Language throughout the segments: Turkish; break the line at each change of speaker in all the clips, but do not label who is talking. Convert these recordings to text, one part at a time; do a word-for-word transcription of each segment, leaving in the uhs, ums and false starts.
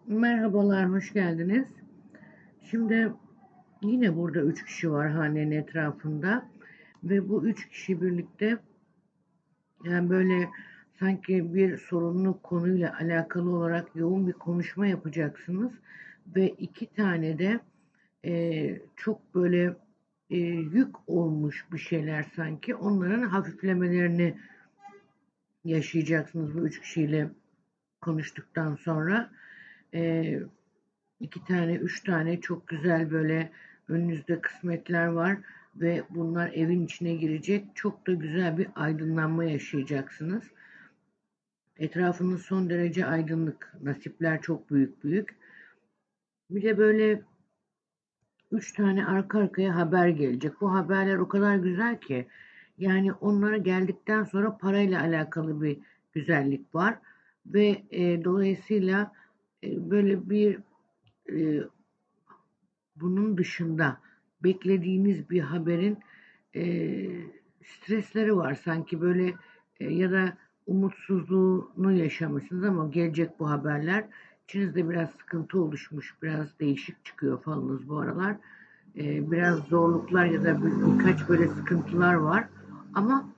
Merhabalar, hoş geldiniz. Şimdi yine burada üç kişi var hanenin etrafında ve bu üç kişi birlikte yani böyle sanki bir sorunlu konuyla alakalı olarak yoğun bir konuşma yapacaksınız ve iki tane de e, çok böyle e, yük olmuş bir şeyler sanki onların hafiflemelerini yaşayacaksınız bu üç kişiyle konuştuktan sonra. E, İki tane, üç tane çok güzel böyle önünüzde kısmetler var ve bunlar evin içine girecek. Çok da güzel bir aydınlanma yaşayacaksınız. Etrafınız son derece aydınlık. Nasipler çok büyük büyük. Bir de böyle üç tane arka arkaya haber gelecek. Bu haberler o kadar güzel ki yani onlara geldikten sonra parayla alakalı bir güzellik var ve e, dolayısıyla e, böyle bir e, bunun dışında beklediğiniz bir haberin eee, stresleri var sanki böyle e, ya da umutsuzluğunu yaşamışsınız ama gelecek bu haberler. İçinizde biraz sıkıntı oluşmuş, biraz değişik çıkıyor falınız bu aralar. Eee, biraz zorluklar ya da bir, birkaç böyle sıkıntılar var. Ama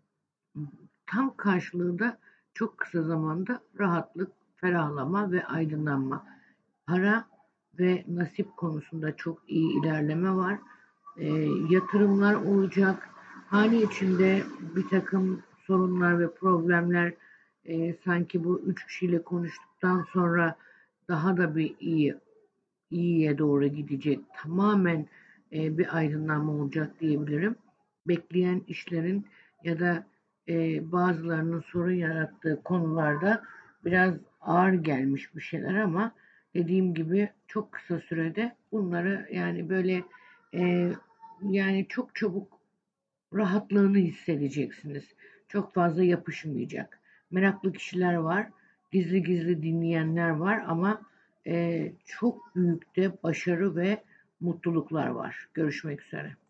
tam karşılığı da çok kısa zamanda rahatlık, ferahlama ve aydınlanma. Para ve nasip konusunda çok iyi ilerleme var. E, yatırımlar olacak. Hane içinde bir takım sorunlar ve problemler e, sanki bu üç kişiyle konuştuktan sonra daha da bir iyi iyiye doğru gidecek. Tamamen e, bir aydınlanma olacak diyebilirim. Bekleyen işlerin ya da e, bazılarının sorun yarattığı konularda biraz ağır gelmiş bir şeyler ama dediğim gibi çok kısa sürede bunları yani böyle e, yani çok çabuk rahatlığını hissedeceksiniz. Çok fazla yapışmayacak. Meraklı kişiler var, gizli gizli dinleyenler var ama e, çok büyük de başarı ve mutluluklar var. Görüşmek üzere.